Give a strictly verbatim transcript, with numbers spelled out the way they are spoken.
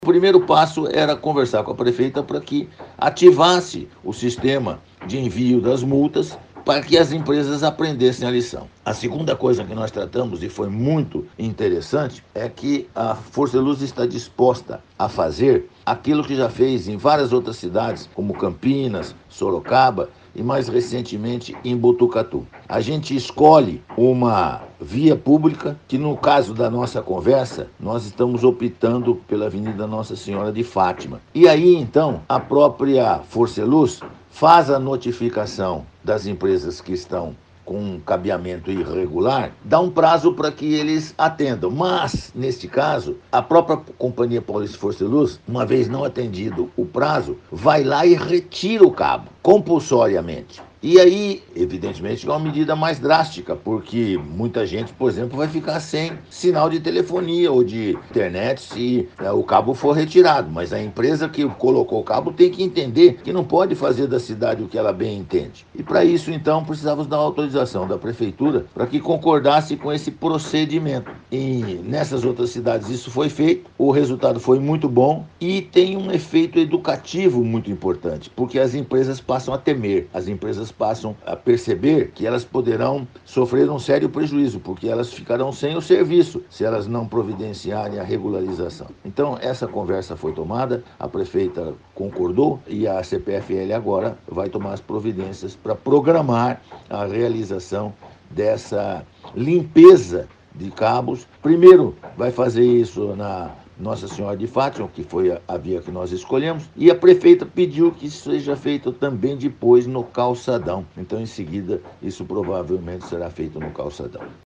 O primeiro passo era conversar com a prefeita para que ativasse o sistema de envio das multas para que as empresas aprendessem a lição. A segunda coisa que nós tratamos, e foi muito interessante, é que a Força Luz está disposta a fazer aquilo que já fez em várias outras cidades, como Campinas, Sorocaba e mais recentemente em Botucatu. A gente escolhe uma via pública que, no caso da nossa conversa, nós estamos optando pela Avenida Nossa Senhora de Fátima. E aí, então, a própria Força Luz faz a notificação das empresas que estão com um cabeamento irregular, dá um prazo para que eles atendam. Mas, neste caso, a própria Companhia Paulista de Força e Luz, uma vez não atendido o prazo, vai lá e retira o cabo, compulsoriamente. E aí, evidentemente, é uma medida mais drástica, porque muita gente, por exemplo, vai ficar sem sinal de telefonia ou de internet se é, o cabo for retirado. Mas a empresa que colocou o cabo tem que entender que não pode fazer da cidade o que ela bem entende. E para isso, então, precisávamos da autorização da prefeitura para que concordasse com esse procedimento. E nessas outras cidades isso foi feito, o resultado foi muito bom e tem um efeito educativo muito importante, porque as empresas passam a temer, as empresas passam a perceber que elas poderão sofrer um sério prejuízo, porque elas ficarão sem o serviço se elas não providenciarem a regularização. Então, essa conversa foi tomada, a prefeita concordou e a C P F L agora vai tomar as providências para programar a realização dessa limpeza de cabos. Primeiro, vai fazer isso na Nossa Senhora de Fátima, que foi a via que nós escolhemos, e a prefeita pediu que isso seja feito também depois no calçadão. Então, em seguida, isso provavelmente será feito no calçadão.